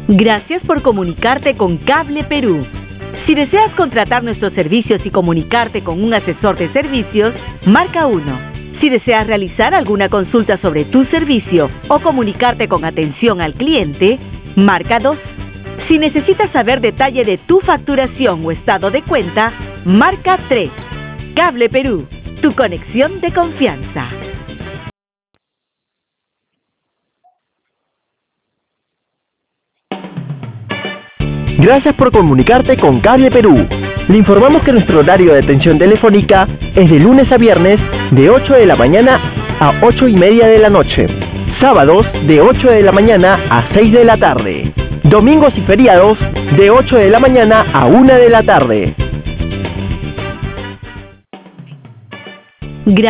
Gracias por comunicarte con Cable Perú. Si deseas contratar nuestros servicios y comunicarte con un asesor de servicios, marca 1. Si deseas realizar alguna consulta sobre tu servicio o comunicarte con atención al cliente, marca 2. Si necesitas saber detalle de tu facturación o estado de cuenta, marca 3. Cable Perú, tu conexión de confianza. Gracias por comunicarte con Cable Perú. Le informamos que nuestro horario de atención telefónica es de lunes a viernes de 8 de la mañana a 8:30 de la noche. Sábados de 8 de la mañana a 6 de la tarde. Domingos y feriados de 8 de la mañana a 1 de la tarde.